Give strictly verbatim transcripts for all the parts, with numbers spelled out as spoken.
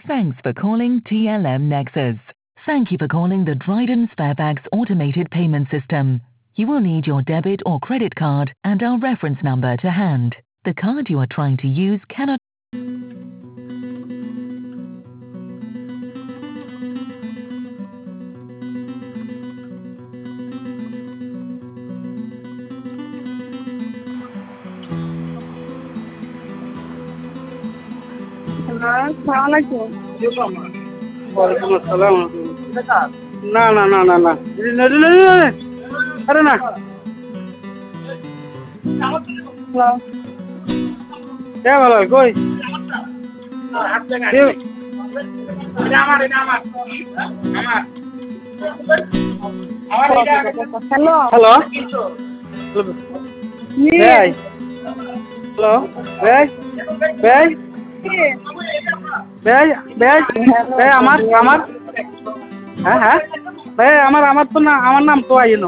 Thanks for calling T L M Nexus. Thank you for calling the Dryden Sparebags automated payment system. You will need your debit or credit card and our reference number to hand. The card you are trying to use cannot. ওয়ালাইকুম আসসালাম। না না না না না আরে না কে ভালো কই হ্যালো হ্যালো ভাই হ্যালো ভাই ভাই ভাই ভাই ভাই আমার আমার হ্যাঁ হ্যাঁ ভাই আমার আমার তো না আমার নাম তো আইনো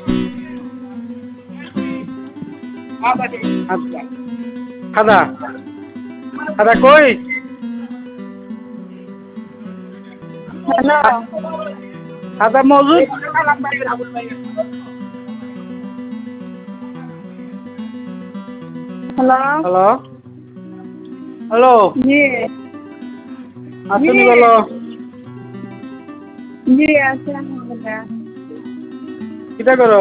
খাদা খাদা কই হ্যালো খাদা মজুদ হ্যালো হ্যালো হ্যালো জি আসুন বলো জি আছে আলহামদুলিল্লাহ কিটা করো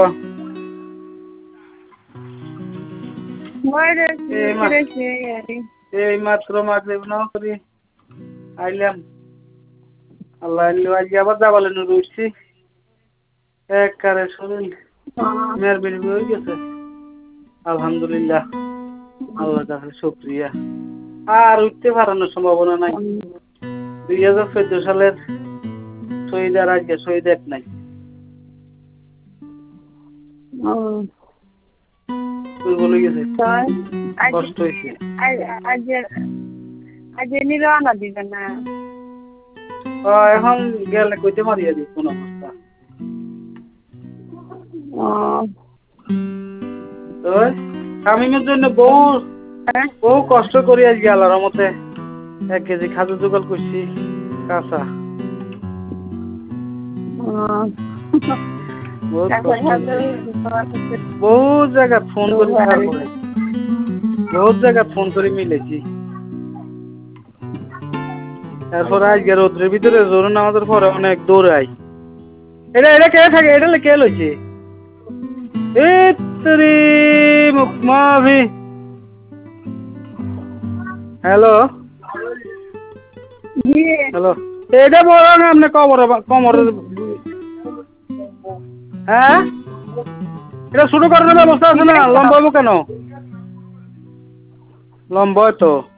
ওরে এই মা- রেছে আরে এই মাত্র মাগরিব নাও করি আইলাম আল্লাহ আজকে আবার যাবালে নুরু উঠছি এক কারে শরীর মেয়ের বেরিয়ে হয়ে গেছে আলহামদুলিল্লাহ আল্লাহ কাছে শুকরিয়া আর উঠতে পারানোর সম্ভাবনা নাই দুই হাজার চোদ্দ সালের শহীদ আর আজকে শহীদ এক নাই দুর্বল হয়ে গেছে কষ্ট হয়েছে আজ আজ নিরানা দিবে না এখন গেলে কইতে মারিয়া দিই কোন অবস্থা কামিংয়ের জন্য বহু বহু কষ্ট করি আজকে আল্লাহর রহমতে এক কেজি খাদ্য জোগাড় করছি কাঁচা বহু জায়গা ফোন করি বহুত জায়গা ফোন করে মিলেছি তারপর আজকে রোদ্রের ভিতরে জোর নামাজের পরে অনেক দৌড়াই এটা এটা কে থাকে এটা কে লইছে মুখমাভি হ্যালো হ্যালো এটা বড় না আপনি কমর কমর হ্যাঁ এটা শুরু করার ব্যবস্থা আছে না লম্বা কেন লম্বা তো